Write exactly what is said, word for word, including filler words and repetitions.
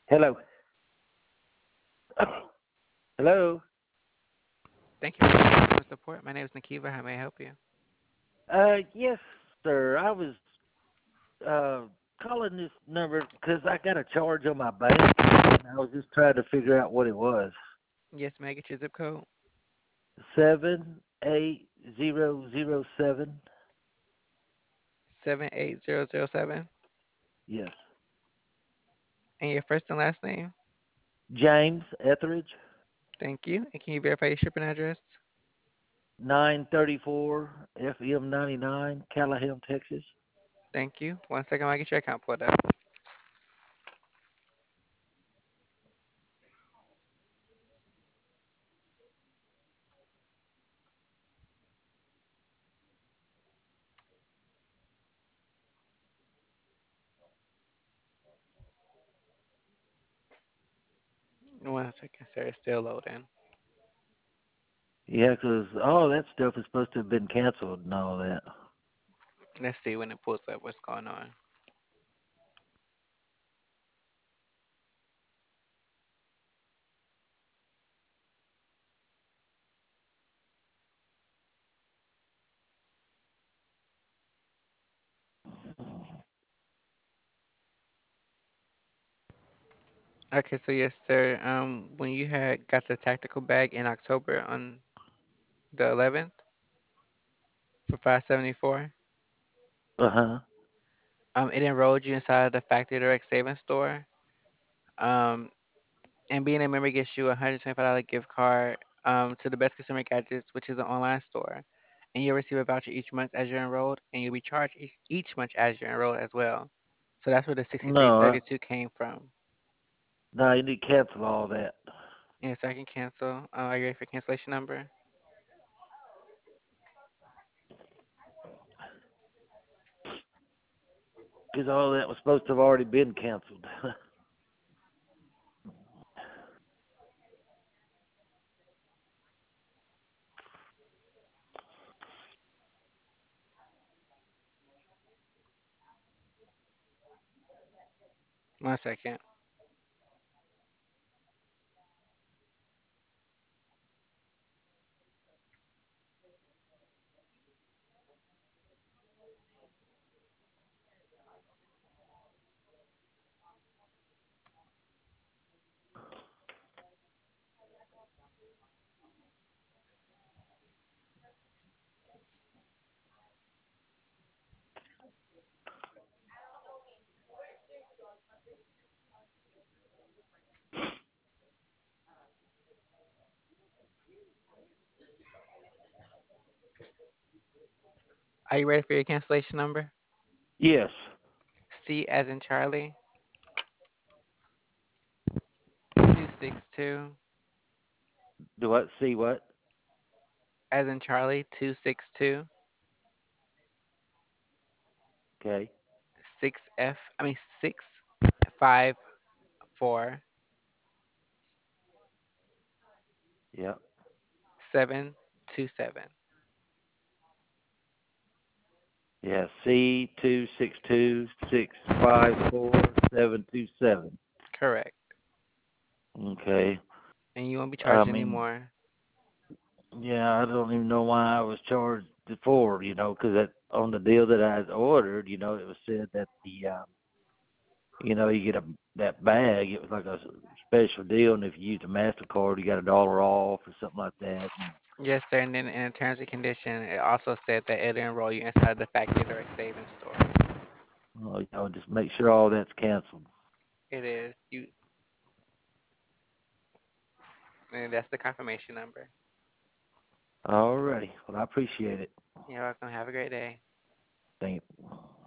Hello. Hello. Thank you for calling customer support. My name is Nakiva. How may I help you? Uh, yes, sir. I was uh calling this number because I got a charge on my bank, and I was just trying to figure out what it was. Yes, may I get your zip code? Seven eight zero zero seven. seven eight zero zero seven. Yes. And your first and last name? James Etheridge. Thank you. And can you verify your shipping address? Nine thirty four F M ninety nine, Callahan, Texas. Thank you. One second while I get your account pulled up. One second, sir. It's still loading. Yeah, 'cause all that stuff is supposed to have been canceled and all that. Let's see when it pulls up what's going on. Okay, so yes, sir. Um, when you had got the tactical bag in October on the eleventh for five seventy-four, Uh huh. um, it enrolled you inside of the Factory Direct Savings Store. Um, and being a member gets you a one hundred twenty-five dollars gift card um, to the Best Consumer Gadgets, which is an online store. And you'll receive a voucher each month as you're enrolled, and you'll be charged each, each month as you're enrolled as well. So that's where the sixty-three No, I, thirty-two came from. no, you need to cancel all that. Yes, I can cancel. Uh, are you ready for cancellation number? Because all that was supposed to have already been canceled. One second. Are you ready for your cancellation number? Yes. C as in Charlie, two six two, Do I see what? as in Charlie, two six two, Okay. six F, I mean six five four Yeah. seven two seven. Yeah. C two six two six five four seven two seven. Correct. Okay. And you won't be I charged mean, anymore. yeah, I don't even know why I was charged before. You know, because that on the deal that I had ordered, you know, it was said that the, uh, you know, you get a that bag. It was like a special deal, and if you use a Mastercard, you got a dollar off or something like that. And, Yes, sir. And then in the terms and condition, it also said that it'll enroll you inside the Factory Direct Savings Store. well, you know, just make sure all that's canceled. It is. You, and that's the confirmation number. All righty. Well, I appreciate it. You're welcome. Have a great day. Thank you.